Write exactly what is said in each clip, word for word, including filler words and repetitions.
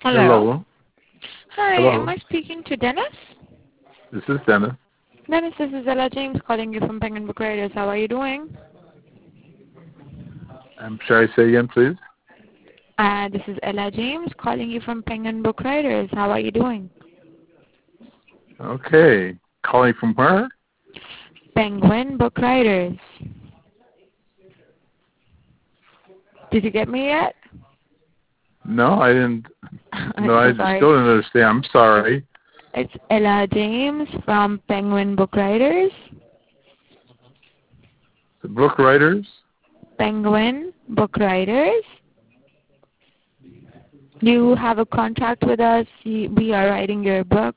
Hello. Hello. Hi, am Hello. I speaking to Dennis? This is Dennis. Dennis, this is Ella James calling you from Penguin Book Writers. How are you doing? I'm sorry, say again, please. Uh, this is Ella James calling you from Penguin Book Writers. How are you doing? Okay. Calling from where? Penguin Book Writers. Did you get me yet? No, I didn't. No, I'm I so sorry. still didn't understand. I'm sorry. It's Ella James from Penguin Book Writers. The book writers? Penguin Book Writers. You have a contract with us. You- We are writing your book.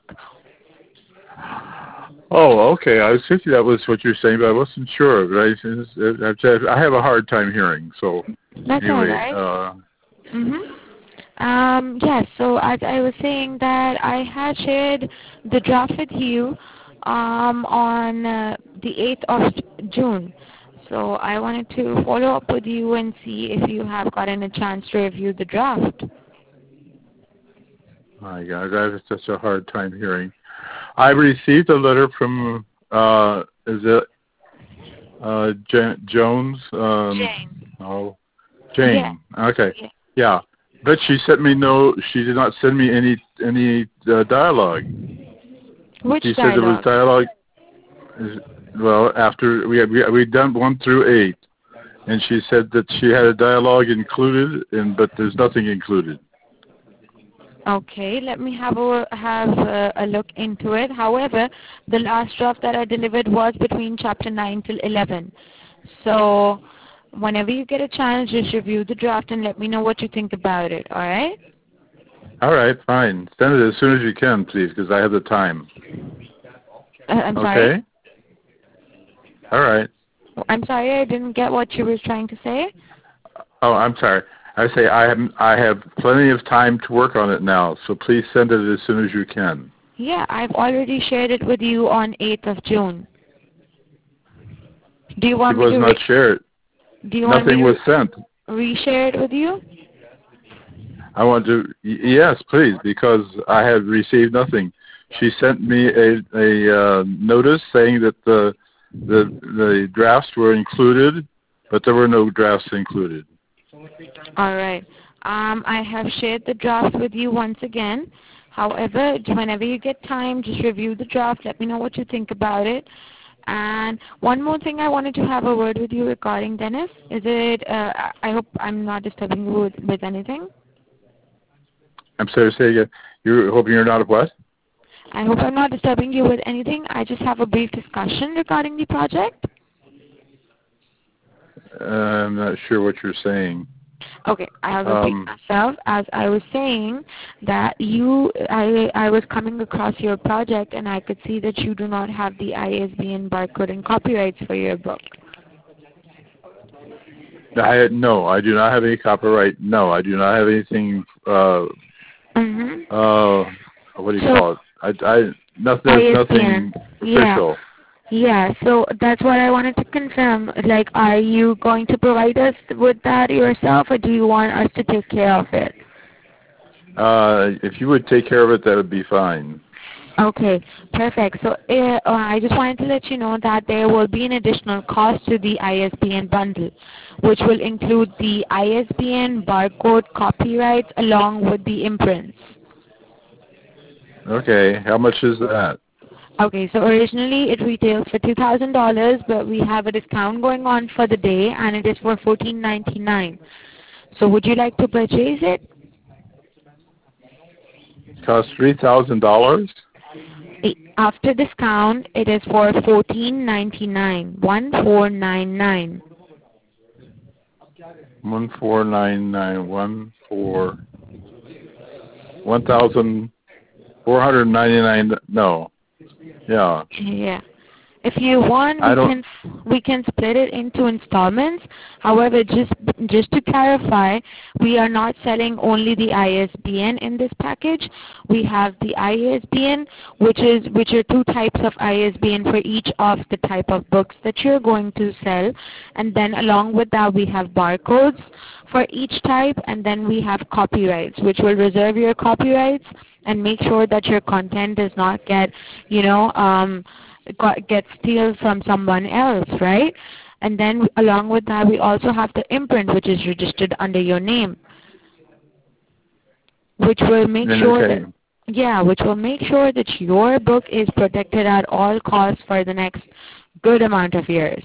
Oh, okay. I was thinking that was what you're saying, but I wasn't sure. But I, I have a hard time hearing. So That's all anyway, right. uh, Mm-hmm. Um, yes, so as I was saying that I had shared the draft with you um, on uh, the eighth of June. So I wanted to follow up with you and see if you have gotten a chance to review the draft. my God, I have such a hard time hearing. I received a letter from, uh, is it uh, Jan- Jones? Um, Jane. oh, Yeah. Jane. Okay. Yeah. Yeah. But she sent me no, she did not send me any any uh, dialogue. Which She said there was dialogue? dialogue, is- well, after we had, we we'd done one through eight, and she said that she had a dialogue included, and but there's nothing included. Okay, let me have a have a, a look into it. However, the last draft that I delivered was between chapter nine till eleven. So, whenever you get a chance, just review the draft and let me know what you think about it. All right? All right, fine. Send it as soon as you can, please, because I have the time. Uh, I'm sorry. Okay. All right. I'm sorry, I didn't get what you were trying to say. Oh, I'm sorry. I say I have I have plenty of time to work on it now, so please send it as soon as you can. Yeah, I've already shared it with you on eighth of June. Do you It want me was to not re- shared. do you want me Nothing was to sent. reshare it with you? I want to, y- yes, please, because I have received nothing. She sent me a, a uh, notice saying that the, the the drafts were included, but there were no drafts included. All right. Um, I have shared the draft with you once again. However, whenever you get time, just review the draft. Let me know what you think about it. And one more thing I wanted to have a word with you regarding, Dennis. Is it, uh, I I hope I'm not disturbing you with, with anything. I'm sorry, say again. You're hoping you're not a what? I hope I'm not disturbing you with anything. I just have a brief discussion regarding the project. Uh, I'm not sure what you're saying. Okay, I have repeat Um, myself. As I was saying that you, I, I was coming across your project and I could see that you do not have the I S B N barcode and copyrights for your book. I no, I do not have any copyright. No, I do not have anything. Uh, Mm-hmm. uh, what do you So call it? I, I nothing. There's I S B N, nothing yeah. official. Yeah, so that's what I wanted to confirm. Like, are you going to provide us with that yourself, or do you want us to take care of it? Uh, if you would take care of it, that would be fine. Okay, perfect. So uh, uh, I just wanted to let you know that there will be an additional cost to the I S B N bundle, which will include the I S B N barcode copyrights along with the imprints. Okay, how much is that? Okay, so originally it retails for two thousand dollars, but we have a discount going on for the day, and it is for fourteen ninety-nine. So would you like to purchase it? It costs three thousand dollars. After discount, it is for fourteen ninety-nine, one four nine nine. One four nine nine one four one thousand four hundred ninety nine. No, yeah. Yeah. If you want, I we don't. can we can split it into installments. However, just just to clarify, we are not selling only the I S B N in this package. We have the I S B N, which is which are two types of I S B N for each of the type of books that you're going to sell, and then along with that we have barcodes for each type, and then we have copyrights, which will reserve your copyrights and make sure that your content does not get, you know, um, got, get steal from someone else, right? And then along with that, we also have the imprint, which is registered under your name, which will make Then sure okay. that, yeah, which will make sure that your book is protected at all costs for the next good amount of years.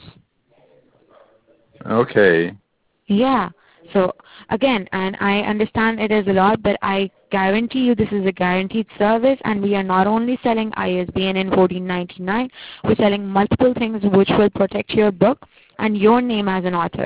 Okay. Yeah. So again, and I understand it is a lot, but I guarantee you this is a guaranteed service, and we are not only selling I S B N in fourteen ninety-nine, we're selling multiple things which will protect your book and your name as an author.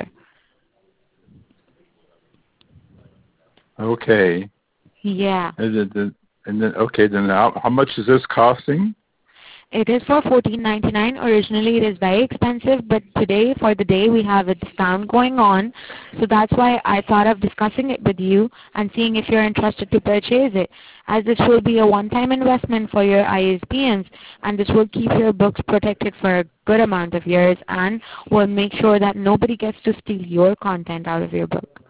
Okay. Yeah. And then, and then okay. Then how, how much is this costing? It is for fourteen ninety-nine. Originally it is very expensive, but today for the day we have a discount going on. So that's why I thought of discussing it with you and seeing if you're interested to purchase it. As this will be a one-time investment for your I S B Ns, and this will keep your books protected for a good amount of years and will make sure that nobody gets to steal your content out of your book.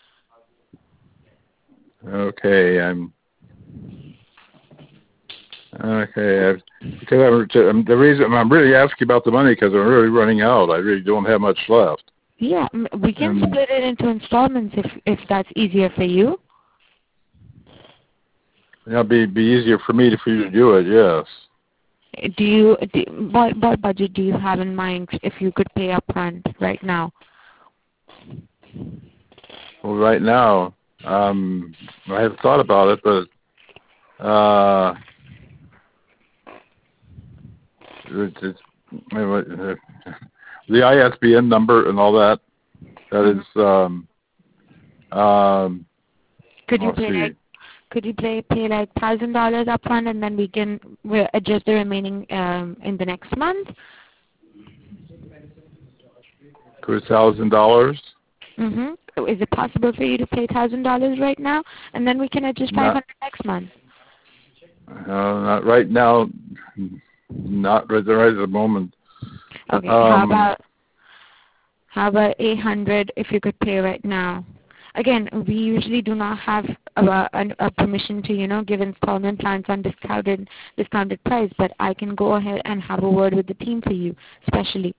Okay. I'm okay. I, because I'm, the reason I'm really asking about the money because I'm really running out. I really don't have much left. Yeah, m- we can And split it into installments if if that's easier for you. it'll be be easier for me to for you to do it. Yes. Do you, do, what, what budget do you have in mind if you could pay upfront right now? Well, right now, um, I haven't thought about it, but uh, it's, it's, the I S B N number and all that. That Mm-hmm. is, um, um, Could you let's pay see. like could you pay pay like thousand dollars upfront and then we can we'll adjust the remaining um, in the next month? For a thousand dollars. Mhm. Is it possible for you to pay thousand dollars right now and then we can adjust five Not, hundred next month? uh, not right now. Not right, right at the moment. Okay. How Um, about how about eight hundred if you could pay right now? Again, we usually do not have a, a, a permission to, you know, give installment plans on discounted discounted price, but I can go ahead and have a word with the team for you, especially.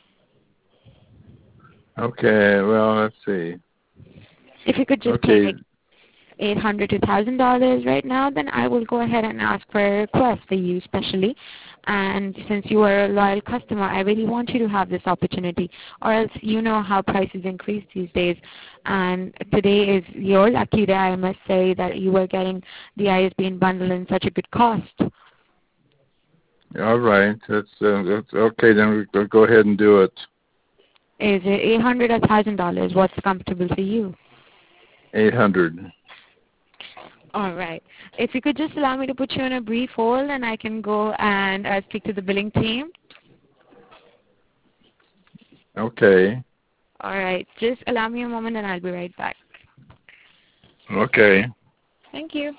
okay. Well, let's see. If you could just pay Okay. like eight hundred to thousand dollars right now, then I will go ahead and ask for a request for you, especially. And since you are a loyal customer, I really want you to have this opportunity, or else you know how prices increase these days. And today is your lucky day, I must say, that you are getting the I S B N bundle in such a good cost. All right. That's, uh, that's okay. Then we'll go ahead and do it. Is it eight hundred or thousand dollars? What's comfortable for you? Eight hundred. All right. If you could just allow me to put you on a brief hold, and I can go and uh, speak to the billing team. Okay. All right. Just allow me a moment, and I'll be right back. Okay. Thank you.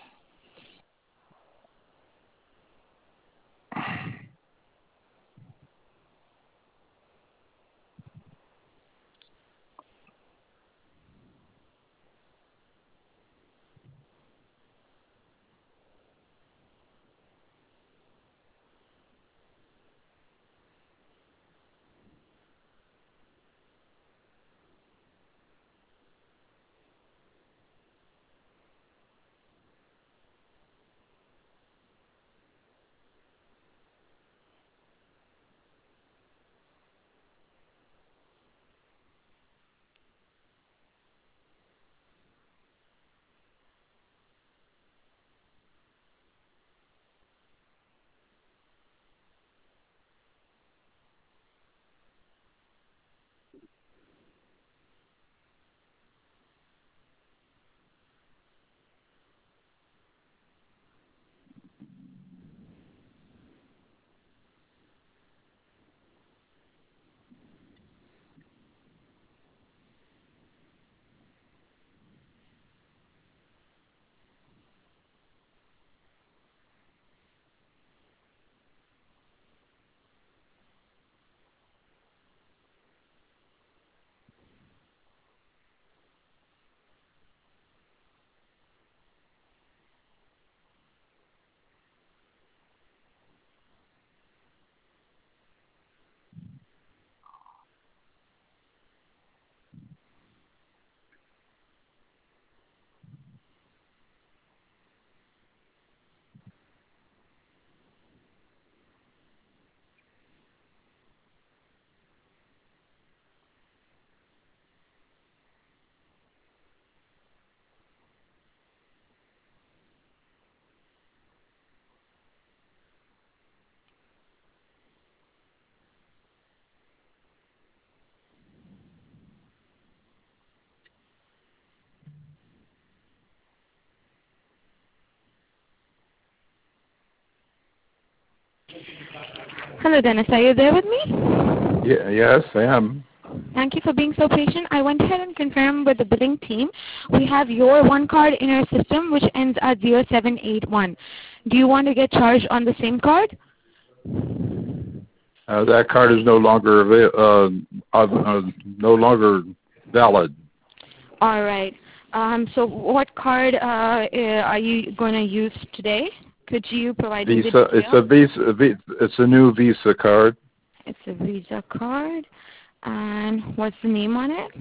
Hello, Dennis. Are you there with me? Yeah, yes, I am. Thank you for being so patient. I went ahead and confirmed with the billing team. We have your one card in our system, which ends at zero seven eight one. Do you want to get charged on the same card? Uh, that card is no longer avail- uh, uh, no longer valid. All right. Um, so what card uh, are you going to use today? Could you provide Visa. me the It's a Visa. a Vi- It's a new Visa card. It's a Visa card. And what's the name on it?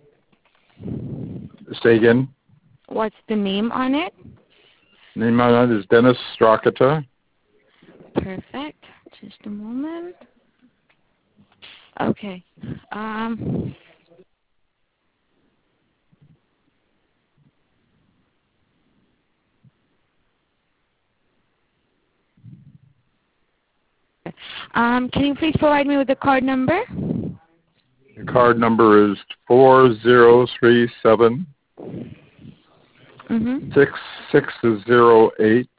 Say again. What's the name on it? Name on it is Dennis Strakata. Perfect. Just a moment. Okay. Um, um, can you please provide me with the card number? The card number is four zero three seven Mm-hmm. six six zero eight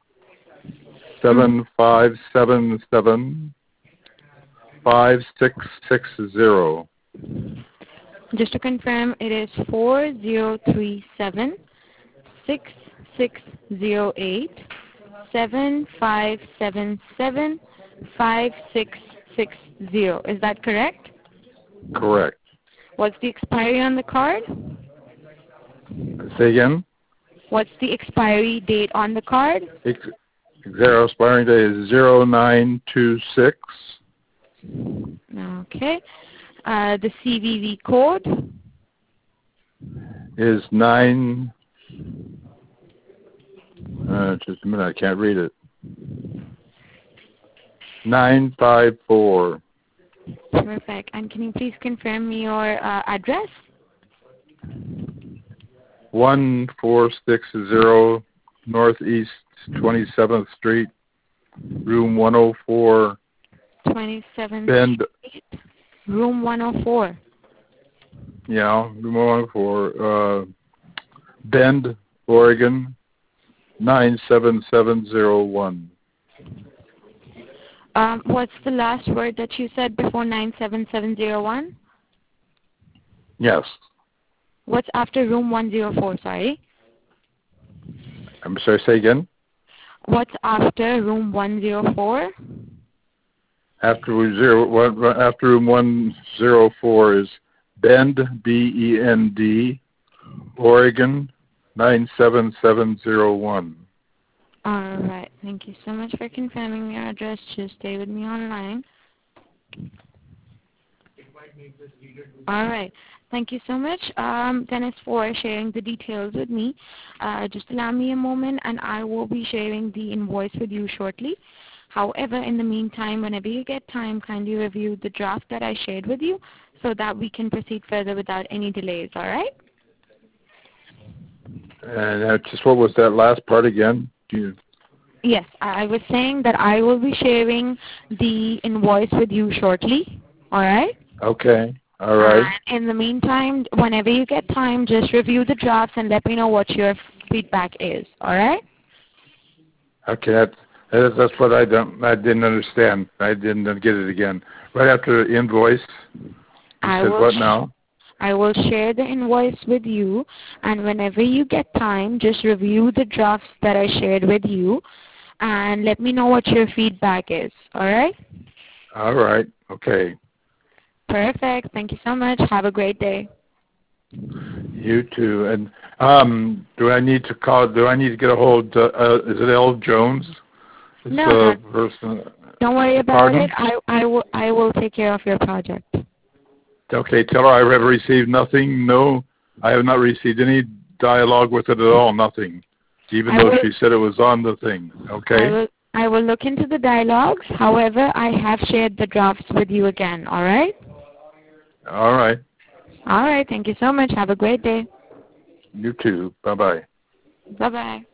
seven five seven seven five six six zero. Just to confirm, it is four zero three seven six six zero eight seven five seven seven five six six zero. Is that correct? Correct. What's the expiry on the card? Say again. What's the expiry date on the card? Ex- Zero expiring date is zero nine two six. Okay. Uh, the C V V code Is nine. Uh, just a minute, I can't read it. Nine five four. Perfect. And can you please confirm your uh, address? One four six zero Northeast Twenty Seventh Street, room one oh four. twenty-seventh Bend. Street, room one oh four. Yeah, room one oh four. Uh, Bend, Oregon, nine seven seven zero one. Um, what's the last word that you said before nine seven seven zero one? Yes. What's after room one oh four, sorry? I'm sorry, say again? What's after room one oh four? After room zero, one, after room one zero four is Bend, B E N D, Oregon, nine seven seven zero one. All right. Thank you so much for confirming your address. Just stay with me online. All right. Thank you so much, um, Dennis, for sharing the details with me. Uh, just allow me a moment, and I will be sharing the invoice with you shortly. However, in the meantime, whenever you get time, kindly review the draft that I shared with you so that we can proceed further without any delays, all right? And uh, just what was that last part again? Do you... Yes, I was saying that I will be sharing the invoice with you shortly, all right? Okay, all right. And in the meantime, whenever you get time, just review the drafts and let me know what your feedback is, all right? Okay, that's, that's that's what I don't I didn't understand. I didn't get it again. Right after the invoice, you I said will what sh- now? I will share the invoice with you, and whenever you get time, just review the drafts that I shared with you, and let me know what your feedback is, all right? All right, okay. Perfect. Thank you so much. Have a great day. You too. And um, do I need to call? Do I need to get a hold? Uh, uh, is it L. Jones? It's No, the no. person. Don't worry about Pardon? it. I, I, will, I will take care of your project. Okay, tell her I have received nothing. No, I have not received any dialogue with it at all. Nothing. Even I though will, she said it was on the thing. Okay. I will, I will look into the dialogues. However, I have shared the drafts with you again, all right? All right. All right. Thank you so much. Have a great day. You too. Bye bye. Bye-bye.